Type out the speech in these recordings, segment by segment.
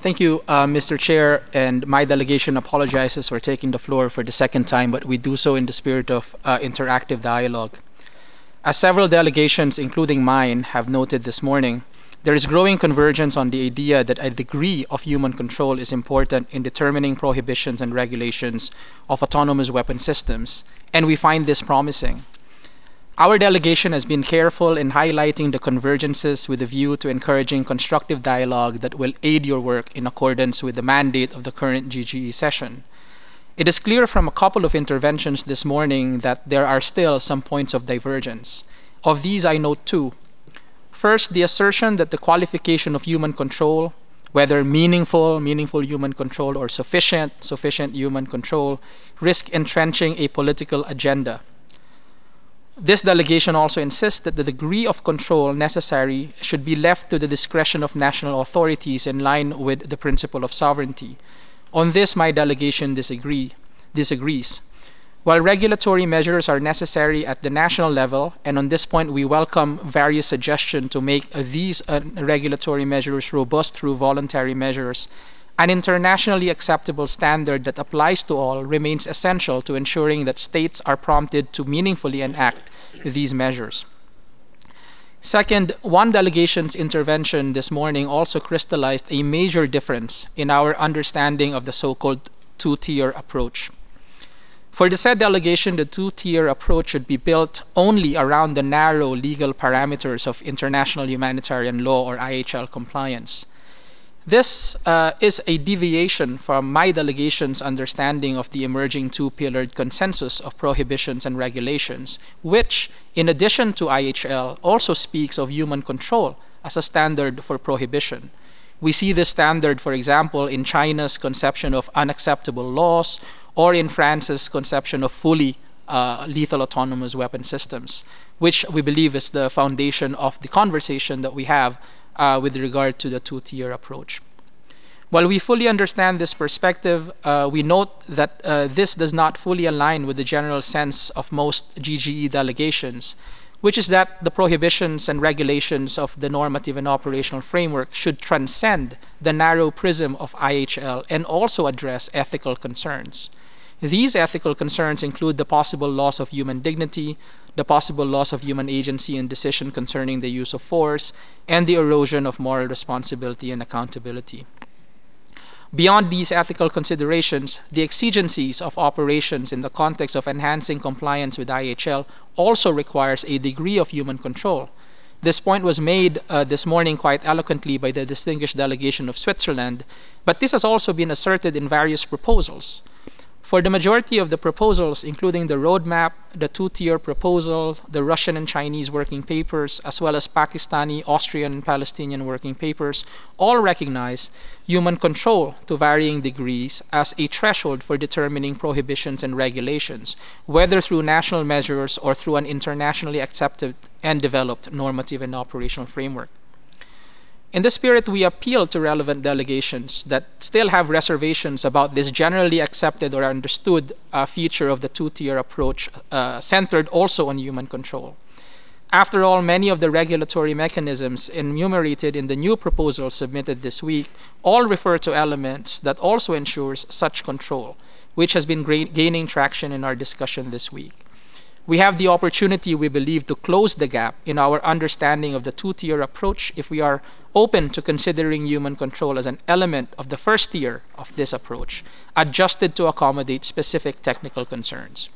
Thank you, Mr. Chair, and my delegation apologizes for taking the floor for the second time, but we do so in the spirit of interactive dialogue. As several delegations, including mine, have noted this morning, there is growing convergence on the idea that a degree of human control is important in determining prohibitions and regulations of autonomous weapon systems, and we find this promising. Our delegation has been careful in highlighting the convergences with a view to encouraging constructive dialogue that will aid your work in accordance with the mandate of the current GGE session. It is clear from a couple of interventions this morning that there are still some points of divergence. Of these, I note two. First, the assertion that the qualification of human control, whether meaningful human control, or sufficient human control, risk entrenching a political agenda. This delegation also insists that the degree of control necessary should be left to the discretion of national authorities in line with the principle of sovereignty. On this, my delegation disagrees. While regulatory measures are necessary at the national level, and on this point we welcome various suggestions to make these regulatory measures robust through voluntary measures, an internationally acceptable standard that applies to all remains essential to ensuring that states are prompted to meaningfully enact these measures. Second, one delegation's intervention this morning also crystallized a major difference in our understanding of the so-called two-tier approach. For the said delegation, the two-tier approach should be built only around the narrow legal parameters of international humanitarian law or IHL compliance. This is a deviation from my delegation's understanding of the emerging two-pillared consensus of prohibitions and regulations, which, in addition to IHL, also speaks of human control as a standard for prohibition. We see this standard, for example, in China's conception of unacceptable laws or in France's conception of fully lethal autonomous weapon systems, which we believe is the foundation of the conversation that we have with regard to the two-tier approach. While we fully understand this perspective, we note that this does not fully align with the general sense of most GGE delegations, which is that the prohibitions and regulations of the normative and operational framework should transcend the narrow prism of IHL and also address ethical concerns. These ethical concerns include the possible loss of human dignity, the possible loss of human agency and decision concerning the use of force, and the erosion of moral responsibility and accountability. Beyond these ethical considerations, the exigencies of operations in the context of enhancing compliance with IHL also requires a degree of human control. This point was made this morning quite eloquently by the distinguished delegation of Switzerland, but this has also been asserted in various proposals. For the majority of the proposals, including the roadmap, the two-tier proposal, the Russian and Chinese working papers, as well as Pakistani, Austrian, and Palestinian working papers, all recognize human control to varying degrees as a threshold for determining prohibitions and regulations, whether through national measures or through an internationally accepted and developed normative and operational framework. In this spirit, we appeal to relevant delegations that still have reservations about this generally accepted or understood feature of the two-tier approach centered also on human control. After all, many of the regulatory mechanisms enumerated in the new proposal submitted this week all refer to elements that also ensures such control, which has been gaining traction in our discussion this week. We have the opportunity, we believe, to close the gap in our understanding of the two-tier approach if we are open to considering human control as an element of the first tier of this approach, adjusted to accommodate specific technical concerns.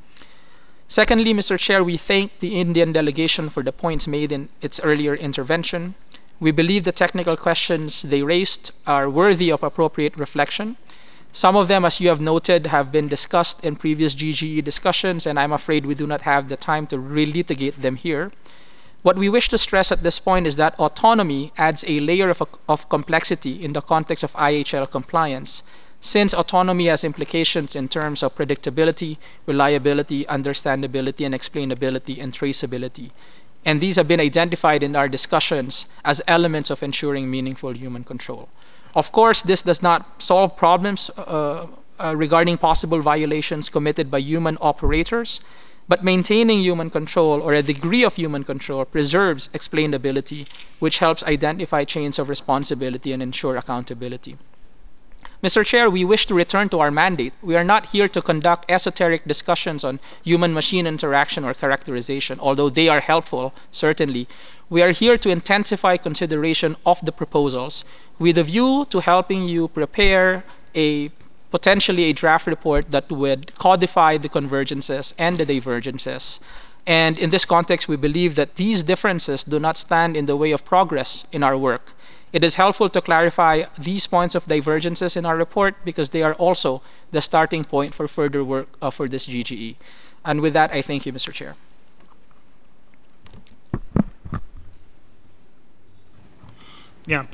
Secondly, Mr. Chair, we thank the Indian delegation for the points made in its earlier intervention. We believe the technical questions they raised are worthy of appropriate reflection. Some of them, as you have noted, have been discussed in previous GGE discussions, and I'm afraid we do not have the time to relitigate them here. What we wish to stress at this point is that autonomy adds a layer of complexity in the context of IHL compliance, since autonomy has implications in terms of predictability, reliability, understandability, and explainability and traceability. And these have been identified in our discussions as elements of ensuring meaningful human control. Of course, this does not solve problems regarding possible violations committed by human operators, But maintaining human control or a degree of human control preserves explainability, which helps identify chains of responsibility and ensure accountability. Mr. Chair, we wish to return to our mandate. We are not here to conduct esoteric discussions on human machine interaction or characterization, although they are helpful, certainly. We are here to intensify consideration of the proposals with a view to helping you prepare a potentially a draft report that would codify the convergences and the divergences. And in this context, we believe that these differences do not stand in the way of progress in our work. It is helpful to clarify these points of divergences in our report because they are also the starting point for further work for this GGE. And with that, I thank you, Mr. Chair. Yeah,